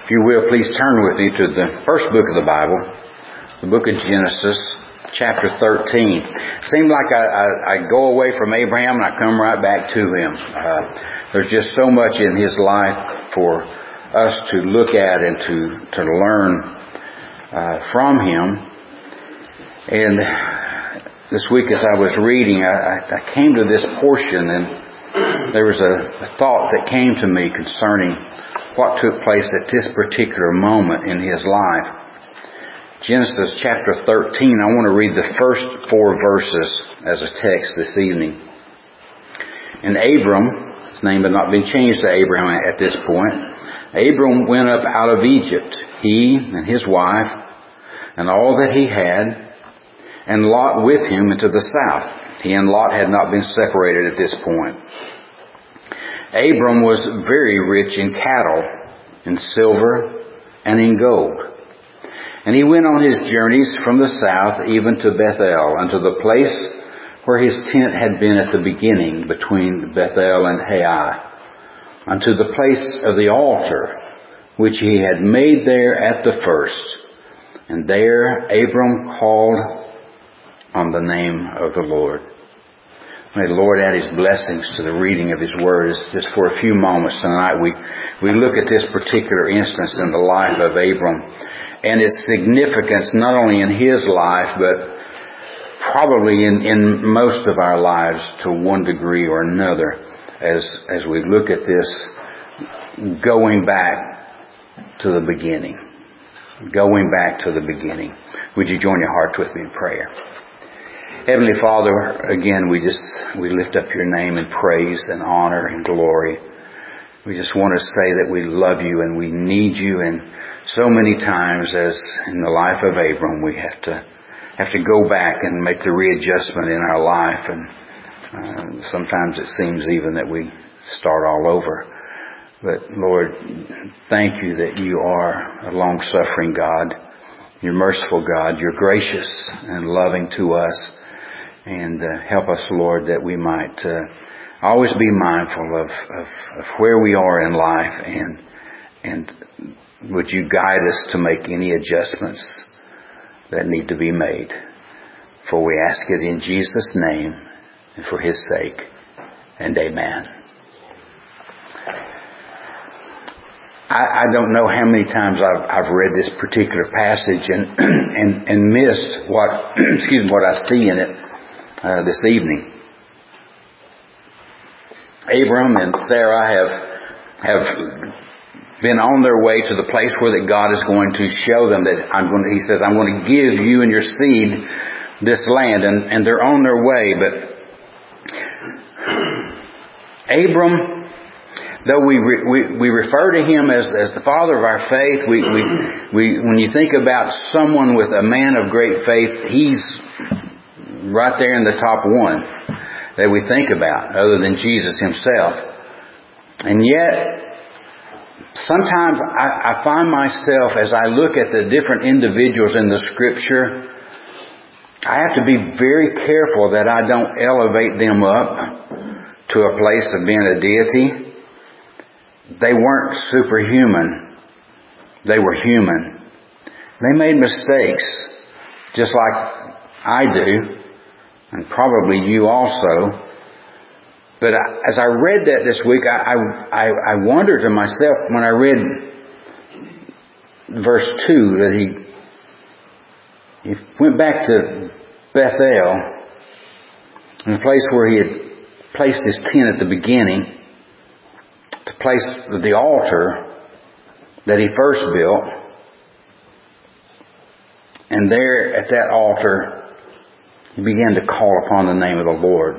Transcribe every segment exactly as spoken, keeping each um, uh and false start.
If you will, please turn with me to the first book of the Bible, the book of Genesis, chapter thirteen. It seemed like I, I, I go away from Abraham and I come right back to him. Uh, there's just so much in his life for us to look at and to, to learn uh, from him. And this week as I was reading, I, I came to this portion and there was a, a thought that came to me concerning what took place at this particular moment in his life. Genesis chapter thirteen, I want to read the first four verses as a text this evening. And Abram, his name had not been changed to Abraham at this point, Abram went up out of Egypt, he and his wife, and all that he had, and Lot with him into the south. He and Lot had not been separated at this point. Abram was very rich in cattle, in silver, and in gold. And he went on his journeys from the south even to Bethel, unto the place where his tent had been at the beginning between Bethel and Hai, unto the place of the altar which he had made there at the first. And there Abram called on the name of the Lord. May the Lord add His blessings to the reading of His Word. Just for a few moments tonight, we, we look at this particular instance in the life of Abram and its significance not only in his life, but probably in, in most of our lives to one degree or another as, as we look at this going back to the beginning. Going back to the beginning. Would you join your hearts with me in prayer? Heavenly Father, again, we just, we lift up your name in praise and honor and glory. We just want to say that we love you and we need you, and so many times as in the life of Abram, we have to, have to go back and make the readjustment in our life, and uh, sometimes it seems even that we start all over. But Lord, thank you that you are a long-suffering God. You're merciful God. You're gracious and loving to us. And uh, help us, Lord, that we might uh, always be mindful of, of, of where we are in life, and and would you guide us to make any adjustments that need to be made. For we ask it in Jesus' name and for His sake. And amen. I, I don't know how many times I've, I've read this particular passage and and, and missed what excuse me what I see in it. Uh, this evening. Abram and Sarah have have been on their way to the place where that God is going to show them that I'm going to, He says, I'm going to give you and your seed this land, and, and they're on their way. But Abram, though we re, we, we refer to him as as the father of our faith, we, we we when you think about someone with a man of great faith, he's right there in the top one that we think about, other than Jesus Himself. And yet, sometimes I, I find myself, as I look at the different individuals in the Scripture, I have to be very careful that I don't elevate them up to a place of being a deity. They weren't superhuman. They were human. They made mistakes, just like I do. And probably you also. But I, as I read that this week, I, I, I wondered to myself when I read verse two that he, he went back to Bethel, the place where he had placed his tent at the beginning, to place the altar that he first built. And there at that altar, he began to call upon the name of the Lord.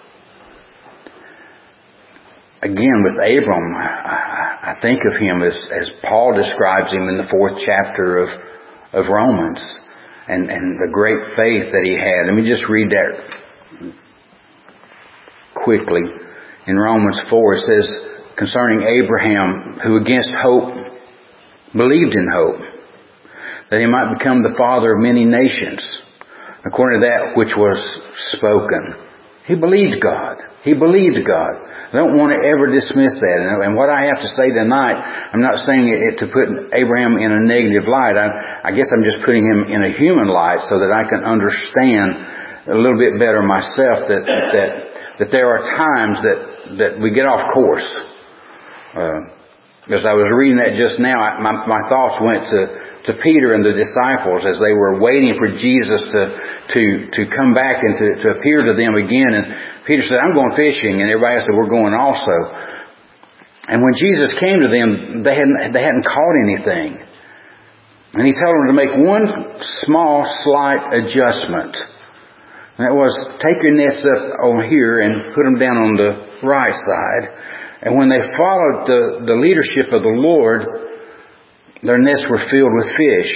Again, with Abram, I, I think of him as, as Paul describes him in the fourth chapter of, of Romans, and, and the great faith that he had. Let me just read that quickly. In Romans four, it says, concerning Abraham, who against hope believed in hope, that he might become the father of many nations, according to that which was spoken. He believed God. He believed God. I don't want to ever dismiss that. And what I have to say tonight, I'm not saying it to put Abraham in a negative light. I, I guess I'm just putting him in a human light so that I can understand a little bit better myself that that that there are times that, that we get off course. Uh, as I was reading that just now, I, my, my thoughts went to, to Peter and the disciples as they were waiting for Jesus to to to come back and to, to appear to them again. And Peter said, I'm going fishing. And everybody else said, we're going also. And when Jesus came to them, they hadn't, they hadn't caught anything. And He told them to make one small, slight adjustment. And that was, take your nets up on here and put them down on the right side. And when they followed the, the leadership of the Lord, their nets were filled with fish.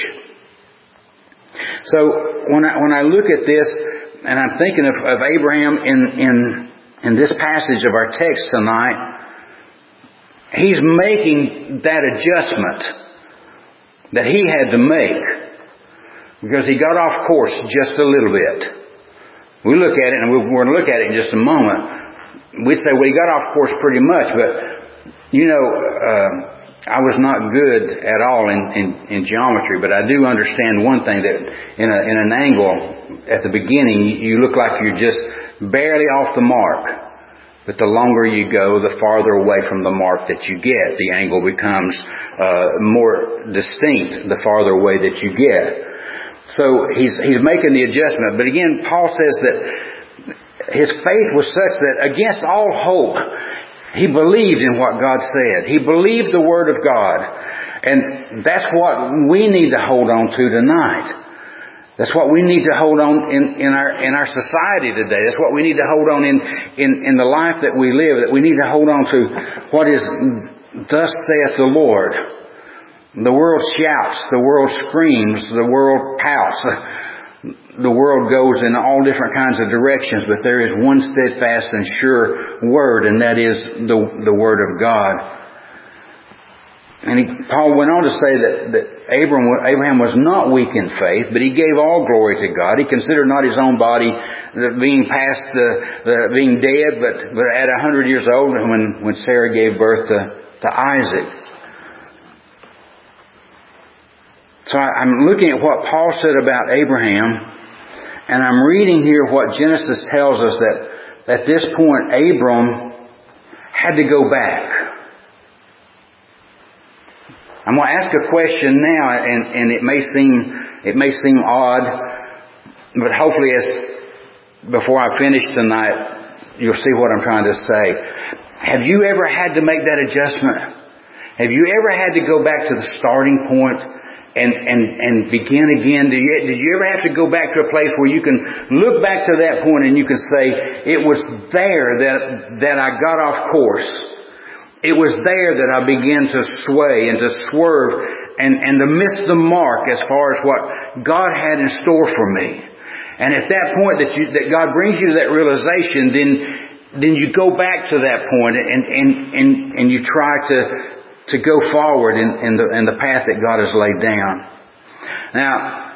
So when I, when I look at this, and I'm thinking of, of Abraham in, in, in this passage of our text tonight, he's making that adjustment that he had to make because he got off course just a little bit. We look at it, and we're going to look at it in just a moment. We'd say, well, he got off course pretty much, but, you know, uh, I was not good at all in, in, in geometry, but I do understand one thing, that in, a, in an angle at the beginning, you look like you're just barely off the mark. But the longer you go, the farther away from the mark that you get. The angle becomes uh, more distinct the farther away that you get. So he's, he's making the adjustment. But again, Paul says that his faith was such that against all hope, he believed in what God said. He believed the Word of God. And that's what we need to hold on to tonight. That's what we need to hold on in, in our in our society today. That's what we need to hold on in, in, in the life that we live. That we need to hold on to what is thus saith the Lord. The world shouts. The world screams. The world pouts. The world goes in all different kinds of directions, but there is one steadfast and sure word, and that is the the Word of God. And he, Paul went on to say that, that Abraham, Abraham was not weak in faith, but he gave all glory to God. He considered not his own body being past the, the being dead, but but at a hundred years old when when Sarah gave birth to to Isaac. So I, I'm looking at what Paul said about Abraham. And I'm reading here what Genesis tells us, that at this point Abram had to go back. I'm going to ask a question now, and, and it may seem it may seem odd, but hopefully as before I finish tonight, you'll see what I'm trying to say. Have you ever had to make that adjustment? Have you ever had to go back to the starting point And, and, and begin again? Did you, did you ever have to go back to a place where you can look back to that point and you can say, it was there that, that I got off course. It was there that I began to sway and to swerve and, and to miss the mark as far as what God had in store for me. And at that point that you, that God brings you to that realization, then, then you go back to that point and, and, and, and you try to, to go forward in, in the in the path that God has laid down. Now,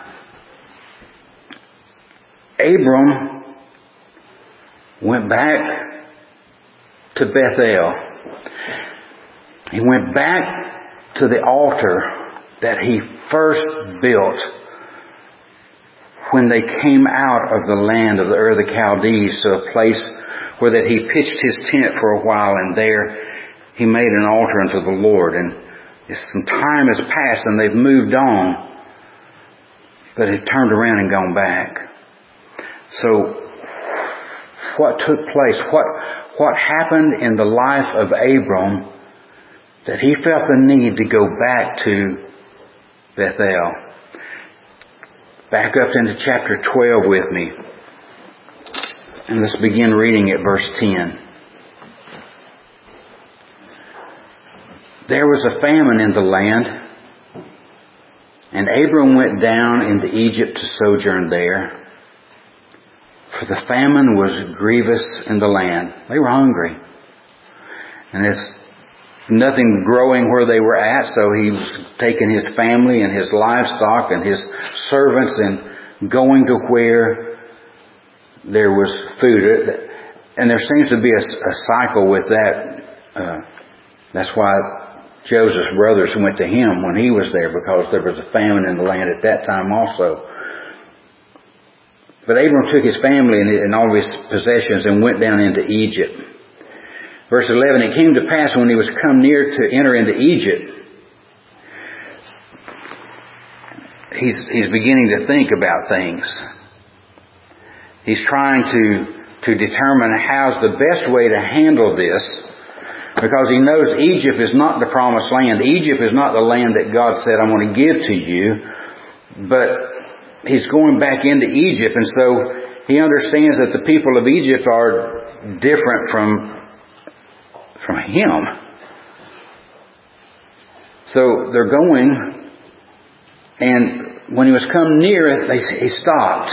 Abram went back to Bethel. He went back to the altar that he first built when they came out of the land of the Ur of the Chaldees, to a place where that he pitched his tent for a while, and there he made an altar unto the Lord. And some time has passed and they've moved on, but they've turned around and gone back. So what took place? What, what happened in the life of Abram that he felt the need to go back to Bethel? Back up into chapter twelve with me. And let's begin reading at verse ten. There was a famine in the land, and Abram went down into Egypt to sojourn there. For the famine was grievous in the land. They were hungry. And there's nothing growing where they were at, so he was taking his family and his livestock and his servants and going to where there was food. and there seems to be a, a cycle with that. Uh, that's why Joseph's brothers went to him when he was there, because there was a famine in the land at that time also. But Abram took his family and, and all of his possessions and went down into Egypt. Verse eleven, it came to pass when he was come near to enter into Egypt, he's, he's beginning to think about things. He's trying to, to determine how's the best way to handle this, because he knows Egypt is not the promised land. Egypt is not the land that God said, I'm going to give to you. But he's going back into Egypt, and so he understands that the people of Egypt are different from from him. So they're going, and when he was come near it, they, he stopped.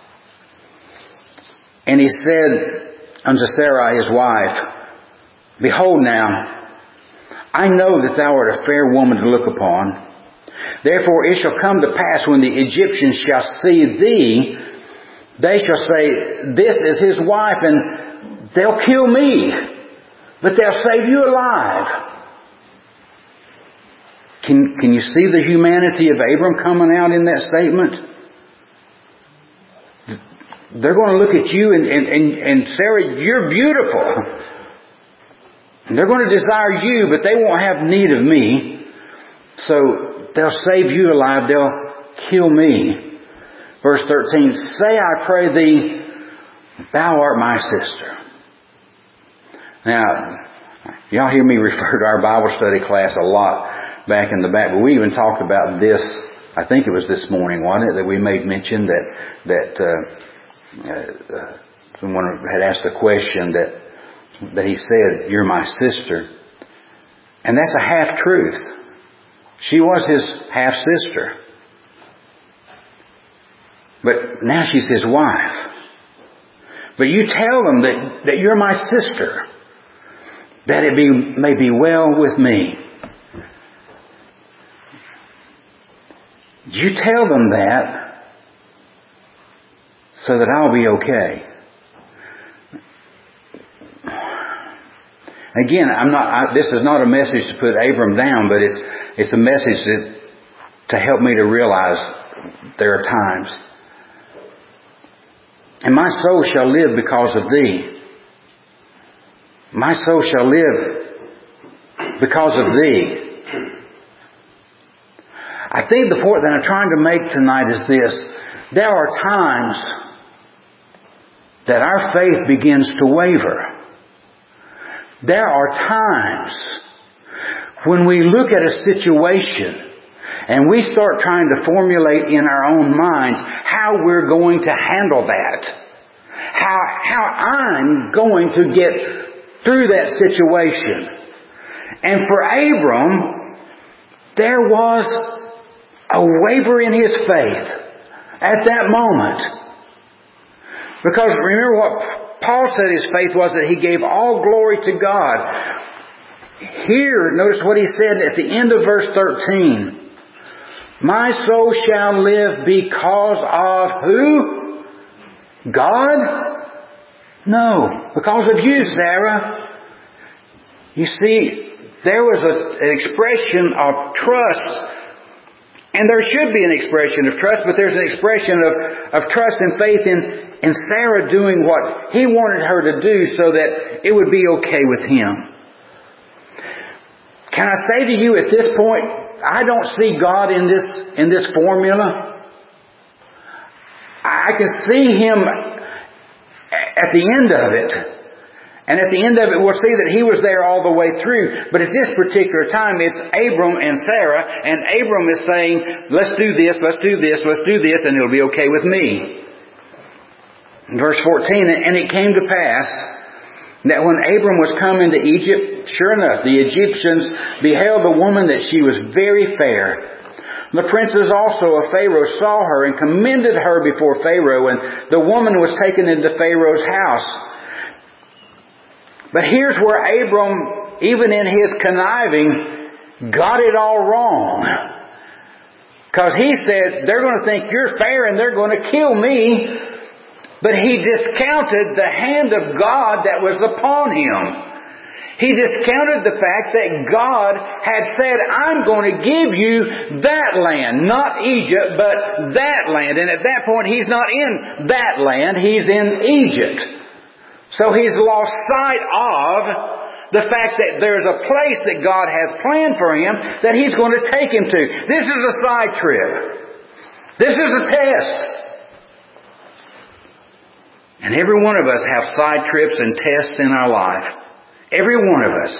And he said unto Sarai his wife, Behold now, I know that thou art a fair woman to look upon. Therefore it shall come to pass when the Egyptians shall see thee, they shall say, This is his wife, and they'll kill me, but they'll save you alive. Can, can you see the humanity of Abram coming out in that statement? They're going to look at you and, and, and, and Sarah, you're beautiful. And they're going to desire you, but they won't have need of me. So they'll save you alive. They'll kill me. Verse thirteen, Say, I pray thee, thou art my sister. Now, y'all hear me refer to our Bible study class a lot back in the back, but we even talked about this, I think it was this morning, wasn't it, that we made mention that, that, uh, uh, someone had asked a question that, that he said, you're my sister. And that's a half-truth. She was his half-sister. But now she's his wife. But you tell them that, that you're my sister, that it be, may be well with me. You tell them that so that I'll be okay. Again, I'm not. I, this is not a message to put Abram down, but it's it's a message that to help me to realize there are times. And my soul shall live because of thee. My soul shall live because of thee. I think the point that I'm trying to make tonight is this. There are times that our faith begins to waver. There are times when we look at a situation and we start trying to formulate in our own minds how we're going to handle that. How, how I'm going to get through that situation. And for Abram, there was a waver in his faith at that moment. Because remember what Paul said his faith was, that he gave all glory to God. Here, notice what he said at the end of verse thirteen. My soul shall live because of who? God? No, because of you, Sarah. You see, there was a, an expression of trust. And there should be an expression of trust, but there's an expression of, of trust and faith in, in Sarah doing what he wanted her to do so that it would be okay with him. Can I say to you at this point, I don't see God in this, in this formula. I can see Him at the end of it. And at the end of it, we'll see that He was there all the way through. But at this particular time, it's Abram and Sarah. And Abram is saying, let's do this, let's do this, let's do this, and it'll be okay with me. In verse fourteen, and it came to pass that when Abram was come into Egypt, sure enough, the Egyptians beheld the woman that she was very fair. The princes also of Pharaoh saw her and commended her before Pharaoh, and the woman was taken into Pharaoh's house. But here's where Abram, even in his conniving, got it all wrong. Because he said, they're going to think you're fair and they're going to kill me. But he discounted the hand of God that was upon him. He discounted the fact that God had said, I'm going to give you that land. Not Egypt, but that land. And at that point, he's not in that land. He's in Egypt. So he's lost sight of the fact that there's a place that God has planned for him that he's going to take him to. This is a side trip. This is a test. And every one of us have side trips and tests in our life. Every one of us.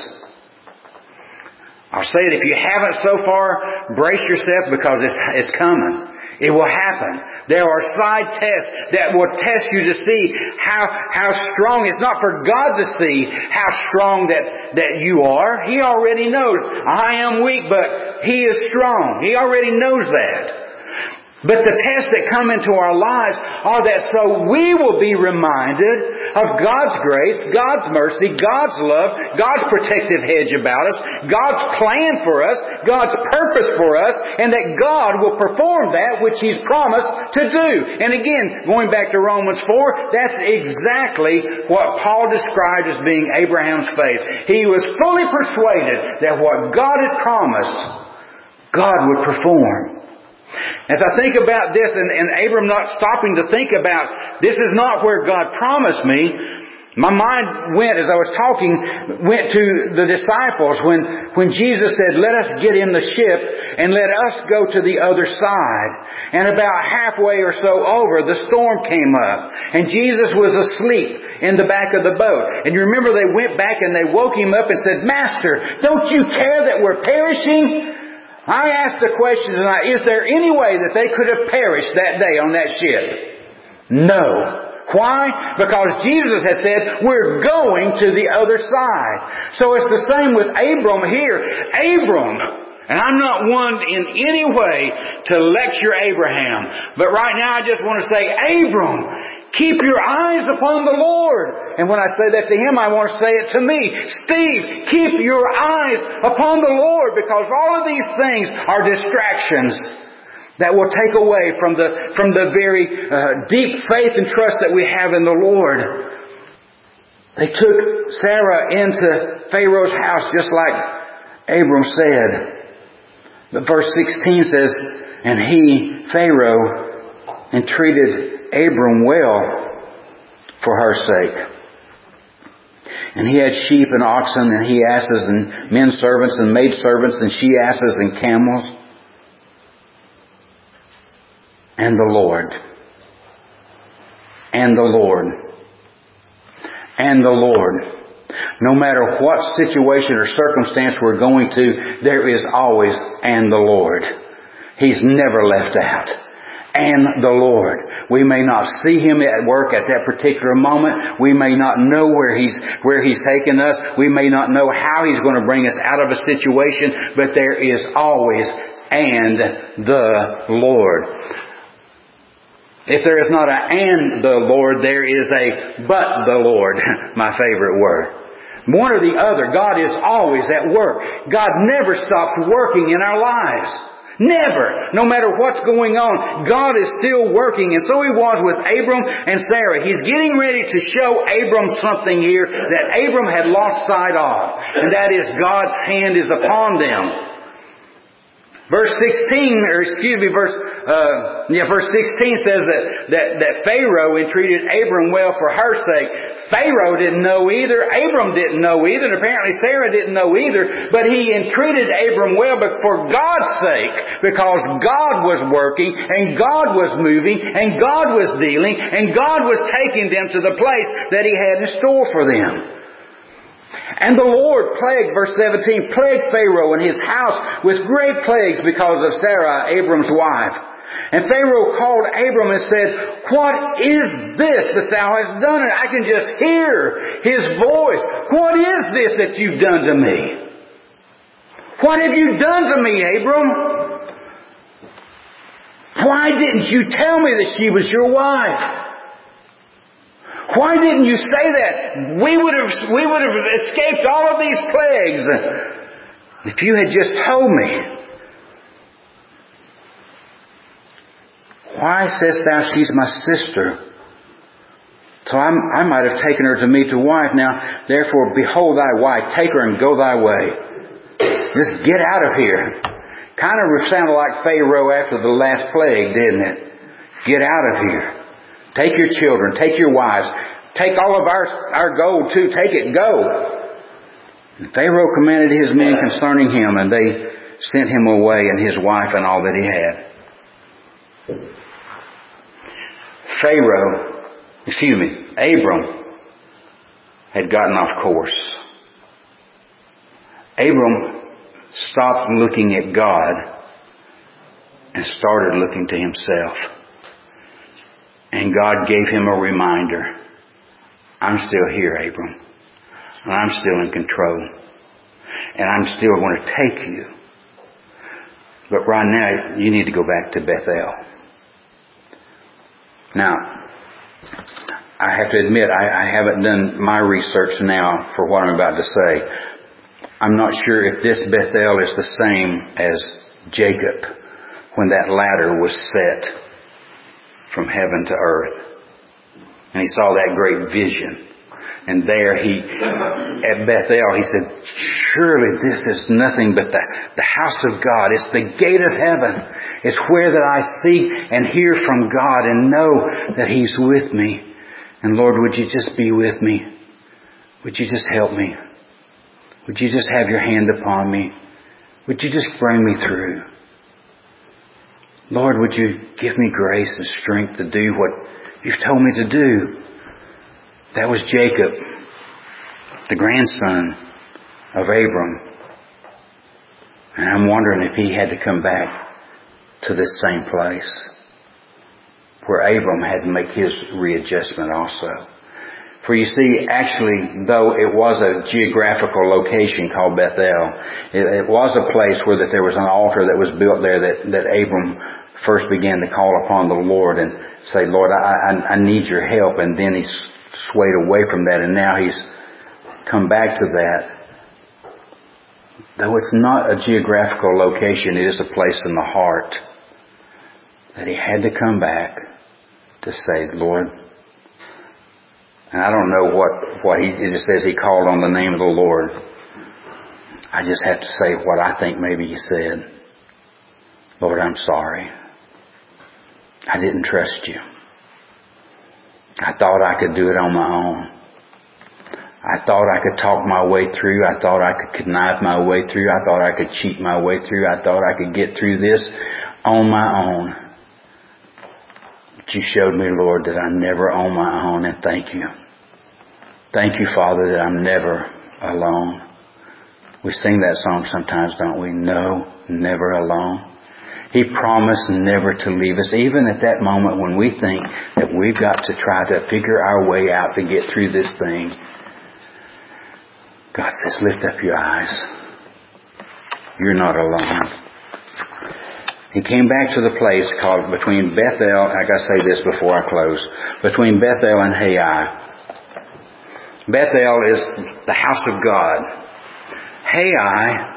I'll say it, if you haven't so far, brace yourself because it's, it's coming. It will happen. There are side tests that will test you to see how, how strong. It's not for God to see how strong that, that you are. He already knows. I am weak, but He is strong. He already knows that. But the tests that come into our lives are that so we will be reminded of God's grace, God's mercy, God's love, God's protective hedge about us, God's plan for us, God's purpose for us, and that God will perform that which He's promised to do. And again, going back to Romans four, that's exactly what Paul described as being Abraham's faith. He was fully persuaded that what God had promised, God would perform. As I think about this, and, and Abram not stopping to think about, this is not where God promised me, my mind went, as I was talking, went to the disciples when, when Jesus said, let us get in the ship and let us go to the other side. And about halfway or so over, the storm came up. And Jesus was asleep in the back of the boat. And you remember they went back and they woke Him up and said, Master, don't you care that we're perishing? I asked the question tonight, is there any way that they could have perished that day on that ship? No. Why? Because Jesus has said, we're going to the other side. So it's the same with Abram here. Abram, and I'm not one in any way to lecture Abraham, but right now I just want to say, Abram, keep your eyes upon the Lord. And when I say that to him, I want to say it to me. Steve, keep your eyes upon the Lord, because all of these things are distractions that will take away from the, from the very uh, deep faith and trust that we have in the Lord. They took Sarah into Pharaoh's house just like Abram said. But verse sixteen says, and he, Pharaoh, entreated Abram well for her sake. And he had sheep and oxen and he asses and men servants and maid servants and she asses and camels. And the Lord. And the Lord. And the Lord. No matter what situation or circumstance we're going to, there is always and the Lord. He's never left out. And the Lord. We may not see Him at work at that particular moment. We may not know where He's, where He's taken us. We may not know how He's going to bring us out of a situation. But there is always and the Lord. If there is not a and the Lord, there is a but the Lord. My favorite word. One or the other. God is always at work. God never stops working in our lives. Never. No matter what's going on, God is still working. And so He was with Abram and Sarah. He's getting ready to show Abram something here that Abram had lost sight of. And that is God's hand is upon them. Verse sixteen, or excuse me, verse uh, yeah, verse sixteen says that, that that Pharaoh entreated Abram well for her sake. Pharaoh didn't know either. Abram didn't know either. And apparently Sarah didn't know either. But he entreated Abram well, but for God's sake, because God was working and God was moving and God was dealing and God was taking them to the place that He had in store for them. And the Lord plagued, verse seventeen, plagued Pharaoh and his house with great plagues because of Sarah, Abram's wife. And Pharaoh called Abram and said, what is this that thou hast done? And I can just hear his voice. What is this that you've done to me? What have you done to me, Abram? Why didn't you tell me that she was your wife? Why didn't you say that? We would have, we would have escaped all of these plagues if you had just told me. Why sayest thou she's my sister? So I'm, I might have taken her to meet the wife. Now, therefore, behold thy wife. Take her and go thy way. Just get out of here. Kind of sounded like Pharaoh after the last plague, didn't it? Get out of here. Take your children. Take your wives. Take all of our, our gold too. Take it. Go. And Pharaoh commanded his men concerning him, and they sent him away and his wife and all that he had. Pharaoh, excuse me, Abram had gotten off course. Abram stopped looking at God and started looking to himself. And God gave him a reminder. I'm still here, Abram. And I'm still in control. And I'm still going to take you. But right now, you need to go back to Bethel. Now, I have to admit, I, I haven't done my research now for what I'm about to say. I'm not sure if this Bethel is the same as Jacob when that ladder was set from heaven to earth. And he saw that great vision. And there he, at Bethel, he said, surely this is nothing but the, the house of God. It's the gate of heaven. It's where that I see and hear from God and know that He's with me. And Lord, would you just be with me? Would you just help me? Would you just have your hand upon me? Would you just bring me through? Lord, would you give me grace and strength to do what you've told me to do? That was Jacob, the grandson of Abram. And I'm wondering if he had to come back to this same place where Abram had to make his readjustment also. For you see, actually, though it was a geographical location called Bethel, it, it was a place where that there was an altar that was built there that, that Abram first began to call upon the Lord and say, Lord, I, I, I need your help. And then he swayed away from that, and now he's come back to that. Though it's not a geographical location, it is a place in the heart that he had to come back to say, Lord. And I don't know what, what he, it just says he called on the name of the Lord. I just have to say what I think maybe he said. Lord, I'm sorry. I didn't trust you. I thought I could do it on my own. I thought I could talk my way through. I thought I could connive my way through. I thought I could cheat my way through. I thought I could get through this on my own. But you showed me, Lord, that I'm never on my own, and thank you. Thank you, Father, that I'm never alone. We sing that song sometimes, don't we? No, never alone. He promised never to leave us, even at that moment when we think that we've got to try to figure our way out to get through this thing. God says, lift up your eyes. You're not alone. He came back to the place called between Bethel, I gotta say this before I close, between Bethel and Hai. Bethel is the house of God. Hai,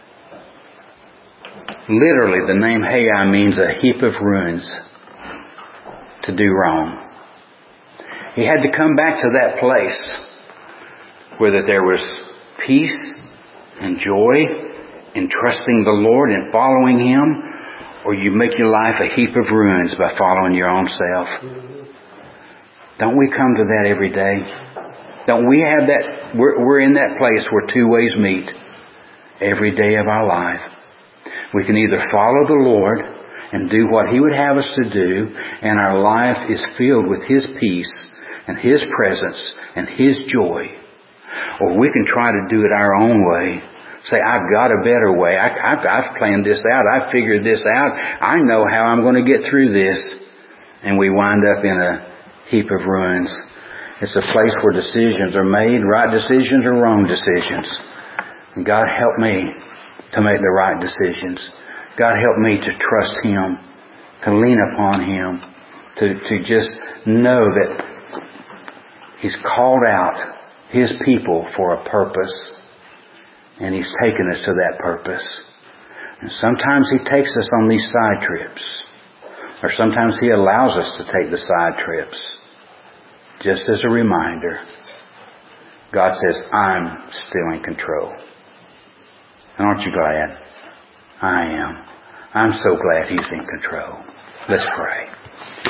literally the name Hai means a heap of ruins, to do wrong. He had to come back to that place where that there was peace and joy in trusting the Lord and following Him, or you make your life a heap of ruins by following your own self. Don't we come to that every day? Don't we have that? We're, we're in that place where two ways meet every day of our life. We can either follow the Lord and do what He would have us to do, and our life is filled with His peace and His presence and His joy. Or we can try to do it our own way. Say, I've got a better way. I, I've, I've planned this out. I've figured this out. I know how I'm going to get through this. And we wind up in a heap of ruins. It's a place where decisions are made, right decisions or wrong decisions. And God help me to make the right decisions. God help me to trust Him, to lean upon Him, to, to just know that He's called out His people for a purpose. And He's taken us to that purpose. And sometimes He takes us on these side trips. Or sometimes He allows us to take the side trips. just as a reminder, God says, I'm still in control. And aren't you glad? I am. I'm so glad He's in control. Let's pray.